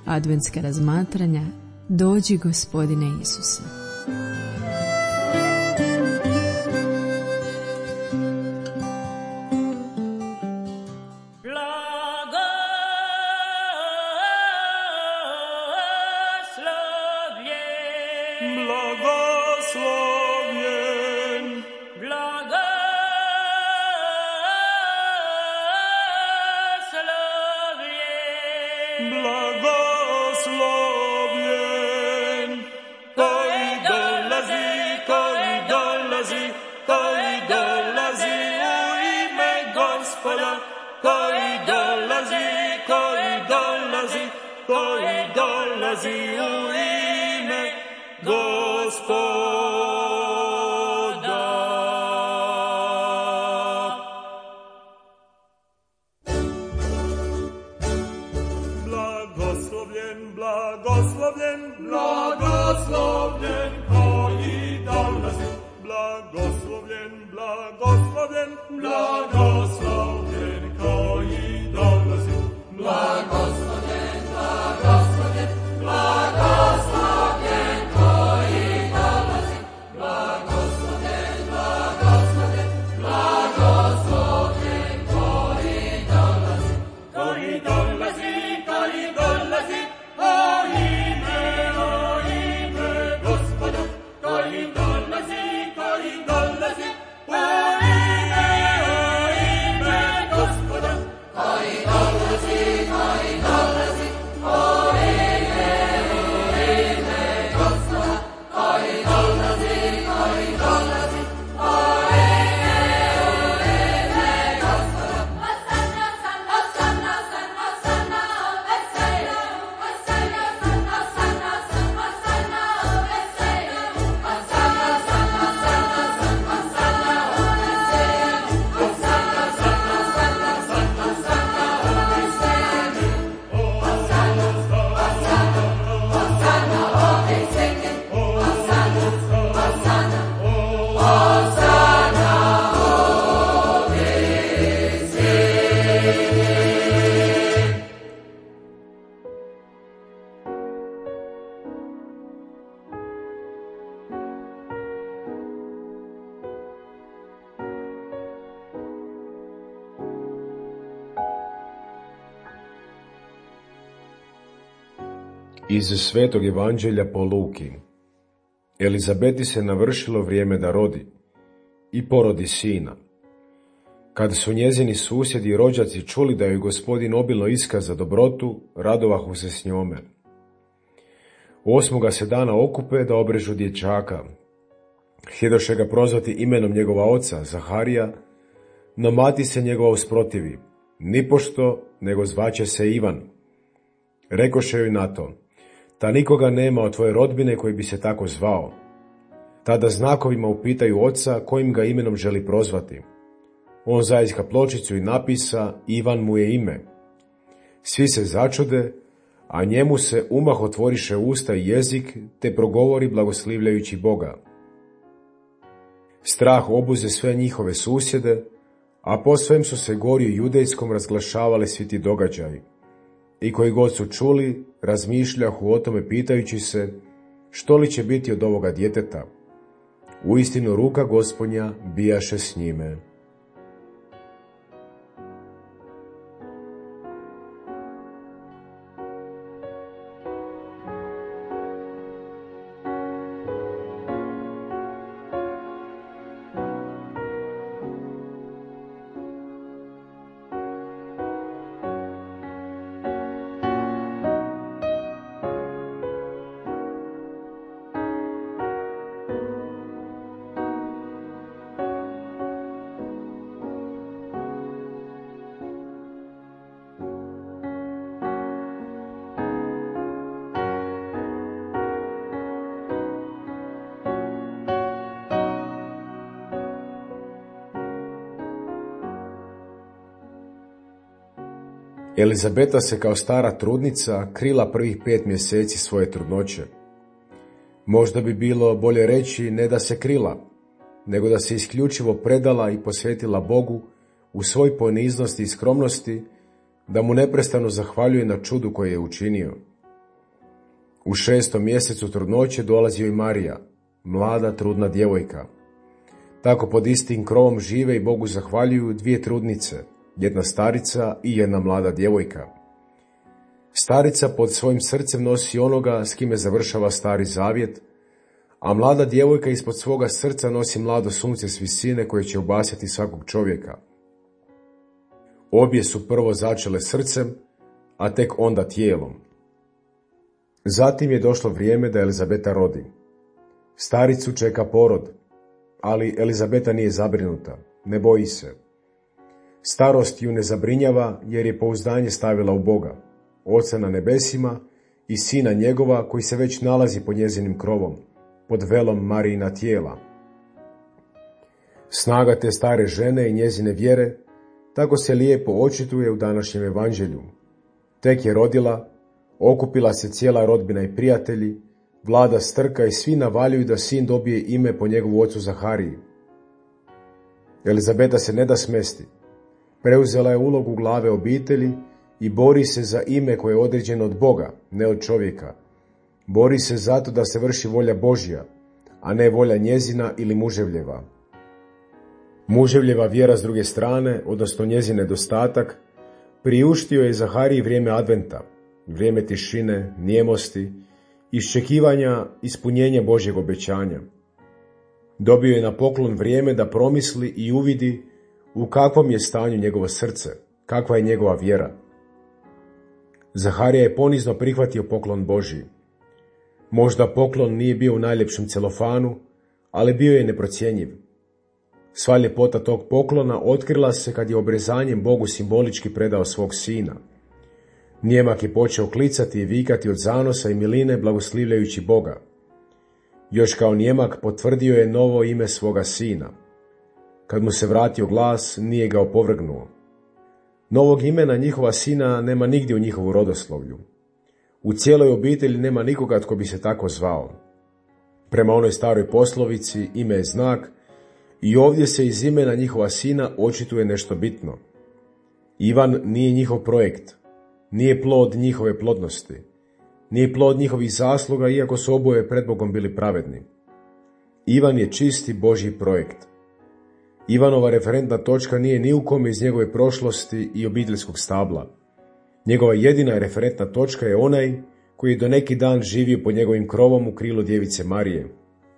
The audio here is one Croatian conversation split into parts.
adventska razmatranja Dođi Gospodine Isuse. Iz Svetog evanđelja po Luki. Elizabeti se navršilo vrijeme da rodi i porodi sina. Kad su njezini susjedi i rođaci čuli da joj Gospodin obilno iskaza dobrotu, radovahu se s njome. 8. se dana okupe da obrežu dječaka. Hjedoše ga prozvati imenom njegova oca, Zaharija, no mati se njegova usprotivi, nipošto, nego zvaće se Ivan. Rekoše joj na to, ta nikoga nema od tvoje rodbine koji bi se tako zvao. Tada znakovima upitaju oca kojim ga imenom želi prozvati. On zaiska pločicu i napisa, Ivan mu je ime. Svi se začude, a njemu se umah otvoriše usta i jezik, te progovori blagoslivljajući Boga. Strah obuze sve njihove susjede, a po svem su se gorju judejskom razglašavali svi ti događaji. I koji god su čuli, razmišljahu o tome pitajući se, što li će biti od ovoga djeteta. Uistinu ruka Gospodnja bijaše s njime. Elizabeta se kao stara trudnica krila prvih 5 mjeseci svoje trudnoće. Možda bi bilo bolje reći ne da se krila, nego da se isključivo predala i posvetila Bogu u svoj poniznosti i skromnosti, da mu neprestano zahvaljuje na čudu koje je učinio. U 6. mjesecu trudnoće dolazi joj Marija, mlada trudna djevojka. Tako pod istim krovom žive i Bogu zahvaljuju dvije trudnice, jedna starica i jedna mlada djevojka. Starica pod svojim srcem nosi onoga s kime završava Stari Zavjet, a mlada djevojka ispod svoga srca nosi mlado sunce s visine koje će obasjati svakog čovjeka. Obje su prvo začele srcem, a tek onda tijelom. Zatim je došlo vrijeme da Elizabeta rodi. Staricu čeka porod, ali Elizabeta nije zabrinuta, ne boji se. Starost ju ne zabrinjava jer je pouzdanje stavila u Boga, Oca na nebesima i Sina njegova koji se već nalazi pod njezinim krovom, pod velom Marijina tijela. Snaga te stare žene i njezine vjere tako se lijepo očituje u današnjem evanđelju. Tek je rodila, okupila se cijela rodbina i prijatelji, vlada strka i svi navaljuju da sin dobije ime po njegovu ocu Zahariji. Elizabeta se ne da smesti. Preuzela je ulogu glave obitelji i bori se za ime koje je određeno od Boga, ne od čovjeka. Bori se zato da se vrši volja Božja, a ne volja njezina ili muževljeva. Muževljeva vjera s druge strane, odnosno njezin nedostatak, priuštio je Zahariji vrijeme adventa, vrijeme tišine, nijemosti, iščekivanja ispunjenja Božjeg obećanja. Dobio je na poklon vrijeme da promisli i uvidi u kakvom je stanju njegovo srce, kakva je njegova vjera. Zaharija je ponizno prihvatio poklon Božji. Možda poklon nije bio u najljepšem celofanu, ali bio je neprocjenjiv. Sva ljepota tog poklona otkrila se kad je obrezanjem Bogu simbolički predao svog sina. Nijemak je počeo klicati i vikati od zanosa i miline blagoslivljajući Boga. Još kao nijemak potvrdio je novo ime svoga sina. Kad mu se vratio glas, nije ga opovrgnuo. Novog imena njihova sina nema nigdje u njihovu rodoslovlju. U cijeloj obitelji nema nikoga tko bi se tako zvao. Prema onoj staroj poslovici, ime je znak, i ovdje se iz imena njihova sina očituje nešto bitno. Ivan nije njihov projekt, nije plod njihove plodnosti, nije plod njihovih zasluga, iako su oboje pred Bogom bili pravedni. Ivan je čisti Božji projekt. Ivanova referentna točka nije ni u kome iz njegove prošlosti i obiteljskog stabla. Njegova jedina referentna točka je onaj koji je do neki dan živio pod njegovim krovom u krilu djevice Marije.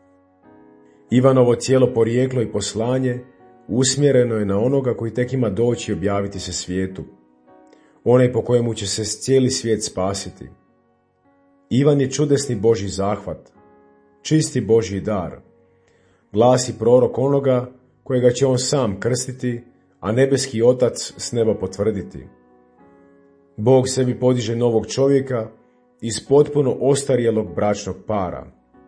Ivanovo cijelo porijeklo i poslanje usmjereno je na onoga koji tek ima doći i objaviti se svijetu. Onaj po kojemu će se cijeli svijet spasiti. Ivan je čudesni Božji zahvat, čisti Božji dar. Glasi prorok onoga kojega će on sam krstiti, a nebeski Otac s neba potvrditi. Bog sebi podiže novog čovjeka iz potpuno ostarjelog bračnog para.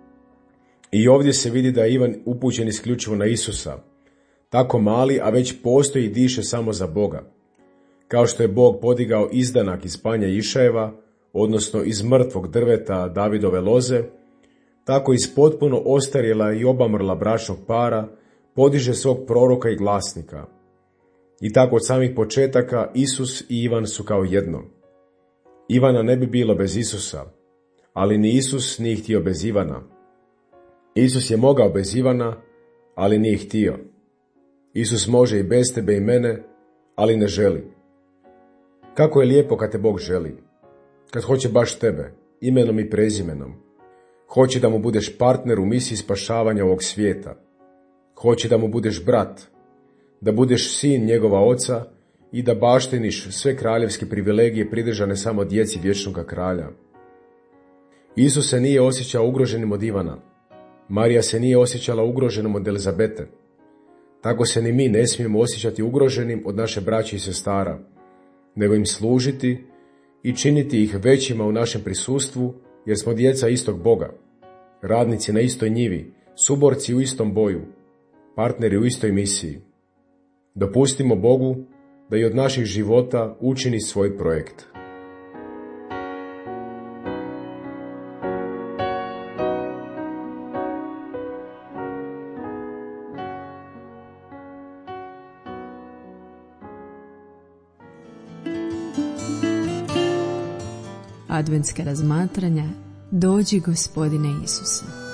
I ovdje se vidi da je Ivan upućen isključivo na Isusa, tako mali, a već postoji i diše samo za Boga. Kao što je Bog podigao izdanak iz panja Išajeva, odnosno iz mrtvog drveta Davidove loze, tako iz potpuno ostarjela i obamrla bračnog para podiže svog proroka i glasnika. I tako od samih početaka Isus i Ivan su kao jedno. Ivana ne bi bilo bez Isusa, ali ni Isus nije htio bez Ivana. Isus je mogao bez Ivana, ali nije htio. Isus može i bez tebe i mene, ali ne želi. Kako je lijepo kad te Bog želi, kad hoće baš tebe, imenom i prezimenom. Hoće da mu budeš partner u misiji spašavanja ovog svijeta. Hoće da mu budeš brat, da budeš sin njegova oca i da baštiniš sve kraljevske privilegije pridržane samo djeci vječnoga kralja. Isus se nije osjećao ugroženim od Ivana. Marija se nije osjećala ugroženom od Elizabete. Tako se ni mi ne smijemo osjećati ugroženim od naše braće i sestara, nego im služiti i činiti ih većima u našem prisustvu, jer smo djeca istog Boga, radnici na istoj njivi, suborci u istom boju, partneri u istoj misiji. Dopustimo Bogu da i od naših života učini svoj projekt. Adventska razmatranja Dođi, Gospodine Isuse.